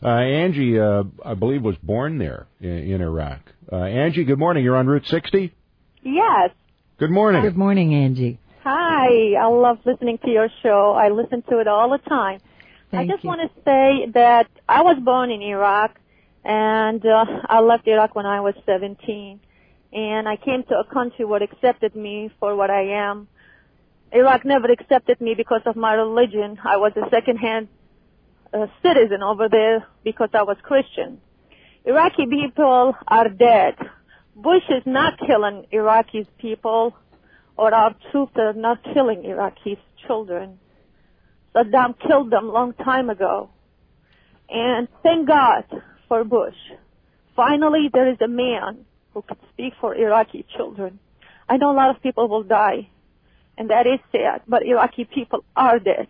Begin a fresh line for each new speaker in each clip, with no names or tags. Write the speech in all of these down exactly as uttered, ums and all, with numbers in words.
Uh, Angie, uh, I believe, was born there in, in Iraq. Uh, Angie, good morning. You're on Route sixty?
Yes.
Good morning.
Good morning, Angie.
Hi. I love listening to your show. I listen to it all the time.
Thank
I just
you.
want to say that I was born in Iraq, and uh, I left Iraq when I was seventeen. And I came to a country where accepted me for what I am. Iraq never accepted me because of my religion. I was a second-hand uh, citizen over there because I was Christian. Iraqi people are dead. Bush is not killing Iraqi people, or our troops are not killing Iraqi children. Saddam killed them a long time ago. And thank God for Bush. Finally, there is a man who can speak for Iraqi children. I know a lot of people will die, and that is sad, but Iraqi people are dead.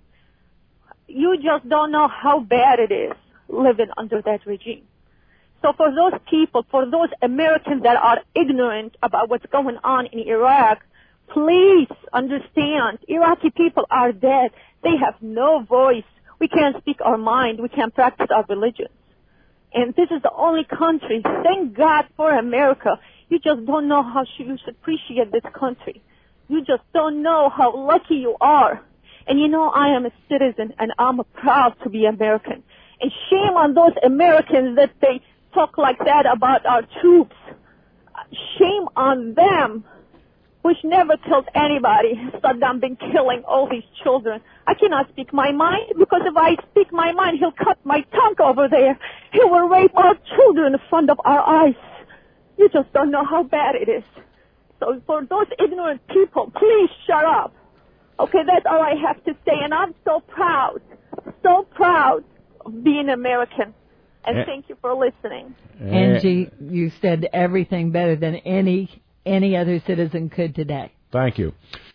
You just don't know how bad it is living under that regime. So for those people, for those Americans that are ignorant about what's going on in Iraq, please understand, Iraqi people are dead. They have no voice. We can't speak our mind. We can't practice our religion. And this is the only country. Thank God for America. You just don't know how you should appreciate this country. You just don't know how lucky you are. And you know, I am a citizen, and I'm proud to be American. And shame on those Americans that they talk like that about our troops. Shame on them. Bush never killed anybody. Saddam been killing all these children. I cannot speak my mind, because if I speak my mind, he'll cut my tongue over there. He will rape our children in front of our eyes. You just don't know how bad it is. So for those ignorant people, please shut up. Okay, that's all I have to say. And I'm so proud, so proud of being American. And
Eh.
thank you for listening.
Angie, you said everything better than any any other citizen could today.
Thank you.